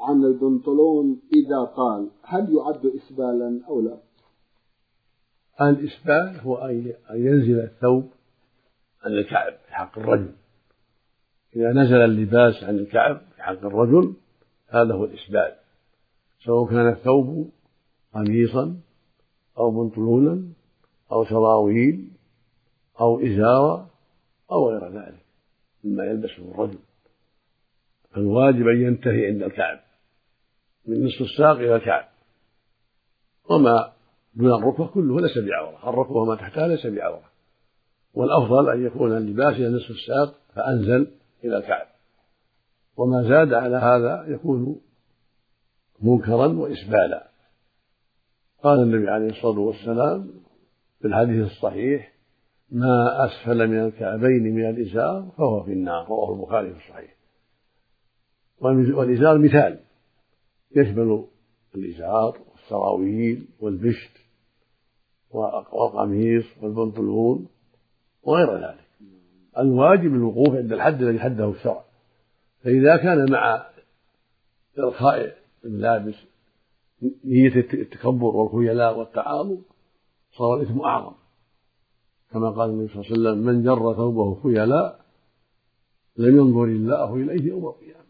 عن البنطلون إذا طال هل يعد إسبالا أو لا؟ الإسبال هو أن ينزل الثوب عن الكعب في حق الرجل. إذا نزل اللباس عن الكعب في حق الرجل هذا هو الإسبال، سواء كان الثوب قميصا أو بنطلونا أو سراويل أو إزارة أو غير ذلك مما يلبسه الرجل. فالواجب أن ينتهي عند الكعب من نصف الساق إلى الكعب، وما دون الركبة كله ليس بعورة، الركبة وما تحتها ليس بعورة. والأفضل أن يكون اللباس إلى نصف الساق فأنزل إلى الكعب، وما زاد على هذا يكون منكرا وإسبالا. قال النبي عليه الصلاة والسلام في الحديث الصحيح: ما أسفل من الكعبين من الإزار فهو في النار، رواه البخاري في الصحيح. والإزار مثال يشمل الإزار والسراويل والبشت والقميص والبنطلون وغير ذلك. الواجب الوقوف عند الحد الذي حده الشرع، فإذا كان مع إرخاء الملابس نية التكبر والخيلاء والتعاظم صار الإثم أعظم، كما قال النبي صلى الله عليه وسلم: من جر ثوبه خيلاء لم ينظر الله إليه يوم القيامة.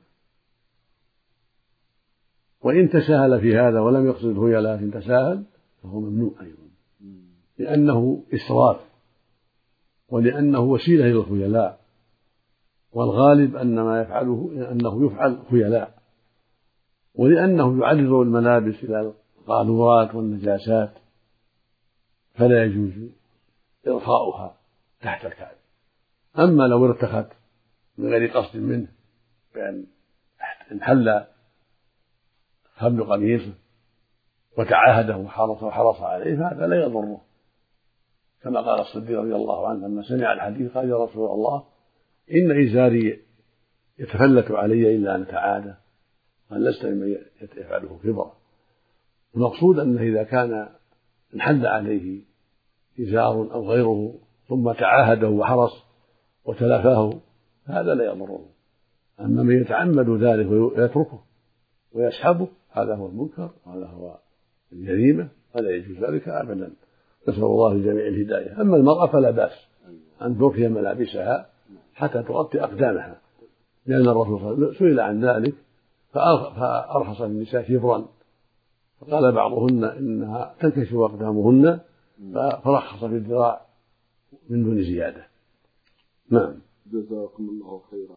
وإن تساهل في هذا ولم يقصد الخيلاء لكن تساهل فهو ممنوع أيضا، لأنه إسراف ولأنه وسيلة إلى الخيلاء، والغالب أن ما يفعله أنه يفعل خيلاء، ولأنه يعرض الملابس إلى القاذورات والنجاسات فلا يجوز إرخاؤها تحت الكعب. أما لو ارتخت من غير قصد منه بأن انحل خبل قميصه وتعاهده وحرص عليه فهذا لا يضره، كما قال الصديق رضي الله عنه لما سمع الحديث قال: يا رسول الله إن إزاري يتفلت علي إلا أن أتعاهده، قال: لست ممن يفعله كبرا. المقصود أنه إذا كان انحل عليه إزار أو غيره ثم تعاهده وحرص وتلافاه هذا لا يضره. أما من يتعمد ذلك ويتركه ويسحبه هذا هو المنكر وهذا هو الجريمة، فلا يجوز ذلك أبدا. نسأل الله للجميع الهداية. أما المرأة فلا بأس أن ترخي ملابسها حتى تغطي أقدامها، لأن الرسول صلى الله عليه وسلم سئل عن ذلك فأرخص للنساء شبرا، فقال بعضهن إنها تنكشف أقدامهن فرخص في الذراع من دون زيادة. نعم. جزاكم الله خيرا.